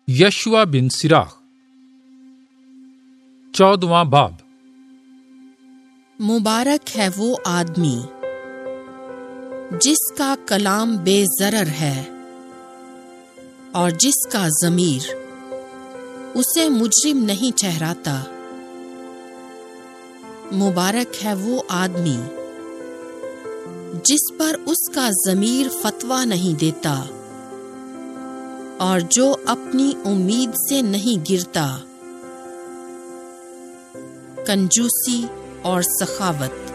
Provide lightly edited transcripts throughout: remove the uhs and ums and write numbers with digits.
یشوع بن سراخ 14واں باب۔ مبارک ہے وہ آدمی جس کا کلام بے ضرر ہے اور جس کا ضمیر اسے مجرم نہیں ٹھہراتا۔ مبارک ہے وہ آدمی جس پر اس کا ضمیر فتویٰ نہیں دیتا اور جو اپنی امید سے نہیں گرتا۔ کنجوسی اور سخاوت۔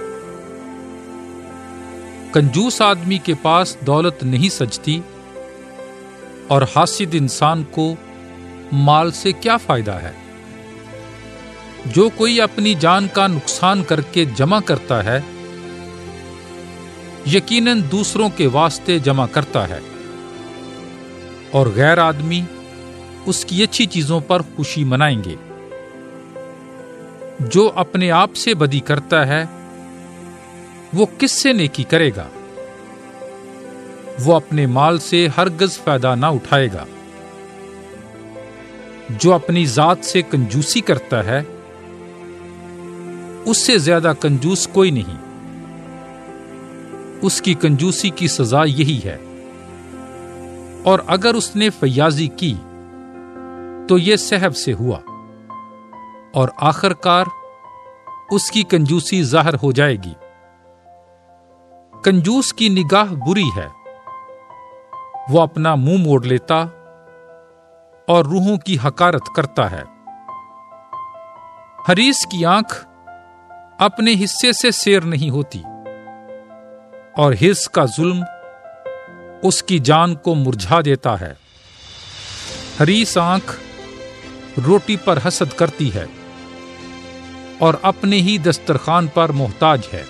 کنجوس آدمی کے پاس دولت نہیں سجتی، اور حاسد انسان کو مال سے کیا فائدہ ہے؟ جو کوئی اپنی جان کا نقصان کر کے جمع کرتا ہے، یقیناً دوسروں کے واسطے جمع کرتا ہے، اور غیر آدمی اس کی اچھی چیزوں پر خوشی منائیں گے۔ جو اپنے آپ سے بدی کرتا ہے وہ کس سے نیکی کرے گا؟ وہ اپنے مال سے ہرگز فائدہ نہ اٹھائے گا۔ جو اپنی ذات سے کنجوسی کرتا ہے اس سے زیادہ کنجوس کوئی نہیں۔ اس کی کنجوسی کی سزا یہی ہے، اور اگر اس نے فیاضی کی تو یہ صحب سے ہوا، اور آخر کار اس کی کنجوسی ظاہر ہو جائے گی۔ کنجوس کی نگاہ بری ہے، وہ اپنا منہ موڑ لیتا اور روحوں کی حقارت کرتا ہے۔ حریص کی آنکھ اپنے حصے سے سیر نہیں ہوتی، اور حرص کا ظلم اس کی جان کو مرجھا دیتا ہے۔ حریص آنکھ روٹی پر حسد کرتی ہے اور اپنے ہی دسترخوان پر محتاج ہے۔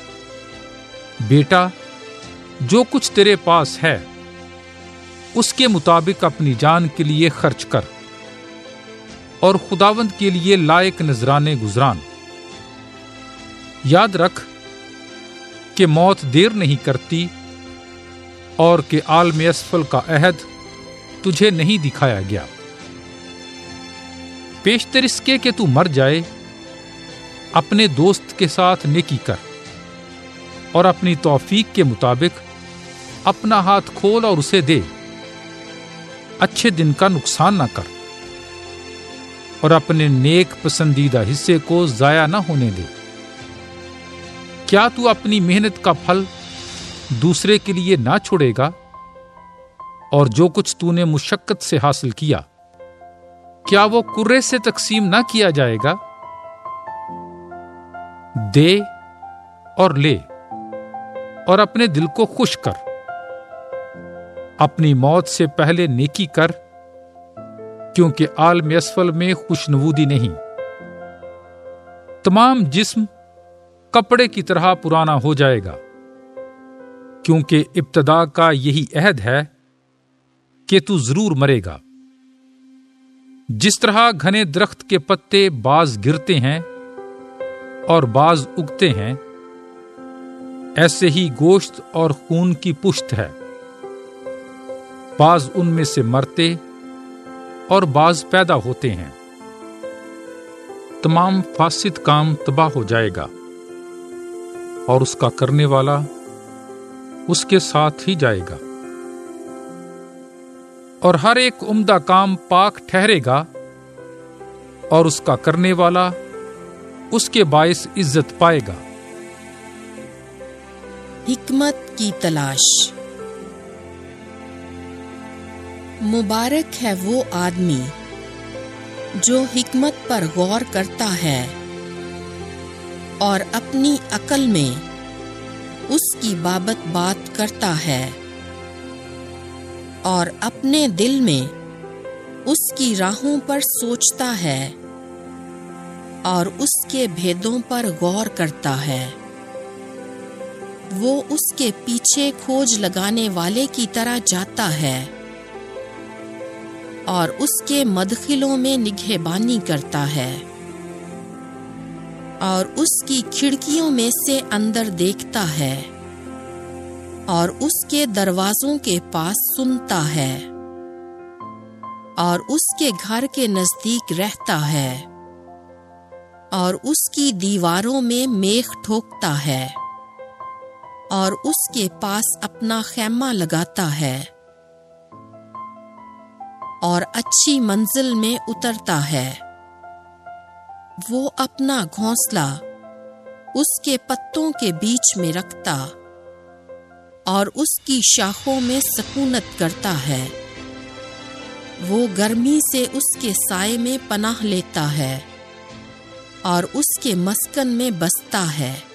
بیٹا، جو کچھ تیرے پاس ہے اس کے مطابق اپنی جان کے لیے خرچ کر، اور خداوند کے لیے لائق نذرانے گزران۔ یاد رکھ کہ موت دیر نہیں کرتی، اور کہ عالم اسفل کا عہد تجھے نہیں دکھایا گیا۔ پیشتر اس کے کہ تو مر جائے، اپنے دوست کے ساتھ نیکی کر، اور اپنی توفیق کے مطابق اپنا ہاتھ کھول اور اسے دے۔ اچھے دن کا نقصان نہ کر، اور اپنے نیک پسندیدہ حصے کو ضائع نہ ہونے دے۔ کیا تو اپنی محنت کا پھل دوسرے کے لیے نہ چھوڑے گا؟ اور جو کچھ تو نے مشقت سے حاصل کیا، کیا وہ کرے سے تقسیم نہ کیا جائے گا؟ دے اور لے، اور اپنے دل کو خوش کر۔ اپنی موت سے پہلے نیکی کر، کیونکہ عالم اسفل میں خوشنودی نہیں۔ تمام جسم کپڑے کی طرح پرانا ہو جائے گا، کیونکہ ابتدا کا یہی عہد ہے کہ تو ضرور مرے گا۔ جس طرح گھنے درخت کے پتے بعض گرتے ہیں اور بعض اگتے ہیں، ایسے ہی گوشت اور خون کی پشت ہے، بعض ان میں سے مرتے اور بعض پیدا ہوتے ہیں۔ تمام فاسد کام تباہ ہو جائے گا، اور اس کا کرنے والا اس کے ساتھ ہی جائے گا، اور ہر ایک عمدہ کام پاک ٹھہرے گا، اور اس کا کرنے والا اس کے باعث عزت پائے گا۔ حکمت کی تلاش۔ مبارک ہے وہ آدمی جو حکمت پر غور کرتا ہے، اور اپنی عقل میں اس کی بابت بات کرتا ہے، اور اپنے دل میں اس کی راہوں پر سوچتا ہے، اور اس کے بھیدوں پر غور کرتا ہے۔ وہ اس کے پیچھے کھوج لگانے والے کی طرح جاتا ہے، اور اس کے مدخلوں میں نگہبانی کرتا ہے، اور اس کی کھڑکیوں میں سے اندر دیکھتا ہے، اور اس کے دروازوں کے پاس سنتا ہے، اور اس کے گھر کے نزدیک رہتا ہے اور اس کی دیواروں میں میخ ٹھوکتا ہے اور اس کے پاس اپنا خیمہ لگاتا ہے اور اچھی منزل میں اترتا ہے۔ وہ اپنا گھونسلہ اس کے پتوں کے بیچ میں رکھتا اور اس کی شاخوں میں سکونت کرتا ہے۔ وہ گرمی سے اس کے سائے میں پناہ لیتا ہے اور اس کے مسکن میں بستا ہے۔